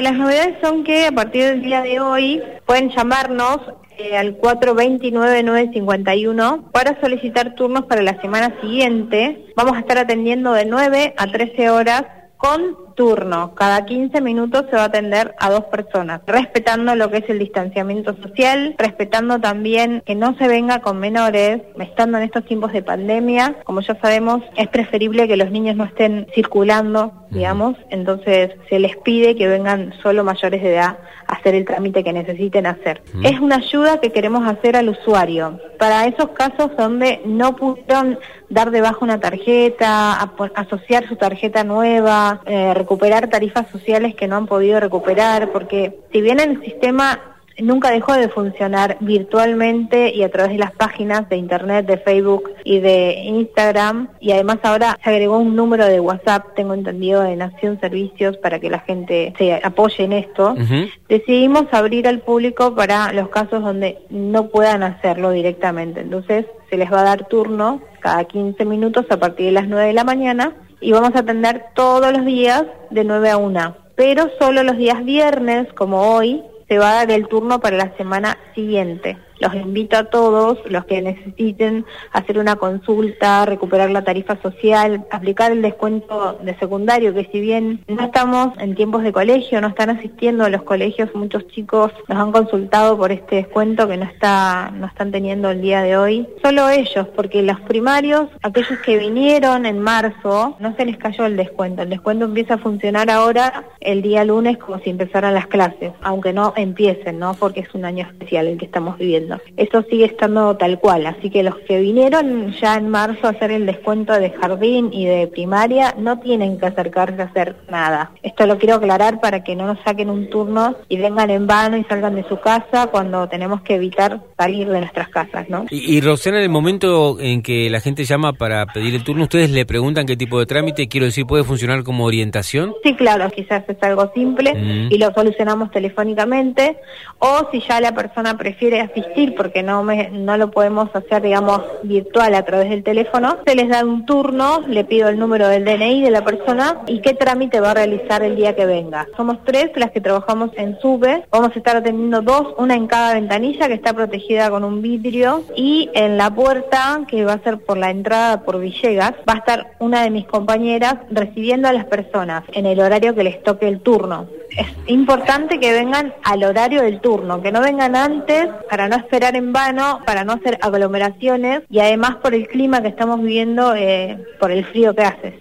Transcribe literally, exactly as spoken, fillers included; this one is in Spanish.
Las novedades son que a partir del día de hoy pueden llamarnos eh, al cuatro dos nueve, nueve cinco uno para solicitar turnos para la semana siguiente. Vamos a estar atendiendo de nueve a trece horas con turno. Cada quince minutos se va a atender a dos personas, respetando lo que es el distanciamiento social, respetando también que no se venga con menores, estando en estos tiempos de pandemia. Como ya sabemos, es preferible que los niños no estén circulando, digamos, entonces se les pide que vengan solo mayores de edad a hacer el trámite que necesiten hacer. Uh-huh. Es una ayuda que queremos hacer al usuario. Para esos casos donde no pudieron dar de baja una tarjeta, asociar su tarjeta nueva, eh, recuperar tarifas sociales que no han podido recuperar, porque si bien el sistema nunca dejó de funcionar virtualmente y a través de las páginas de internet, de Facebook y de Instagram, y además ahora se agregó un número de WhatsApp, tengo entendido, de Nación Servicios para que la gente se apoye en esto. Uh-huh. Decidimos abrir al público para los casos donde no puedan hacerlo directamente, entonces se les va a dar turno cada quince minutos a partir de las nueve de la mañana y vamos a atender todos los días de nueve a una, pero solo los días viernes, como hoy, se va a dar el turno para la semana siguiente. Los invito a todos los que necesiten hacer una consulta, recuperar la tarifa social, aplicar el descuento de secundario, que si bien no estamos en tiempos de colegio, no están asistiendo a los colegios, muchos chicos nos han consultado por este descuento que no está, no están teniendo el día de hoy. Solo ellos, porque los primarios, aquellos que vinieron en marzo, no se les cayó el descuento. El descuento empieza a funcionar ahora el día lunes como si empezaran las clases, aunque no empiecen, ¿no? Porque es un año especial el que estamos viviendo. Eso sigue estando tal cual, así que los que vinieron ya en marzo a hacer el descuento de jardín y de primaria no tienen que acercarse a hacer nada. Esto lo quiero aclarar para que no nos saquen un turno y vengan en vano y salgan de su casa cuando tenemos que evitar salir de nuestras casas, ¿no? Y, y Roxana, en el momento en que la gente llama para pedir el turno, ¿ustedes le preguntan qué tipo de trámite? Quiero decir, ¿puede funcionar como orientación? Sí, claro, quizás es algo simple mm. y lo solucionamos telefónicamente, o si ya la persona prefiere asistir porque no me, no lo podemos hacer, digamos, virtual a través del teléfono, se les da un turno, le pido el número del D N I de la persona y qué trámite va a realizar el día que venga. Somos tres las que trabajamos en SUBE, vamos a estar atendiendo dos, una en cada ventanilla que está protegida con un vidrio, y en la puerta, que va a ser por la entrada por Villegas, va a estar una de mis compañeras recibiendo a las personas en el horario que les toque el turno. Es importante que vengan al horario del turno, que no vengan antes para no esperar en vano, para no hacer aglomeraciones y además por el clima que estamos viviendo, eh, por el frío que hace.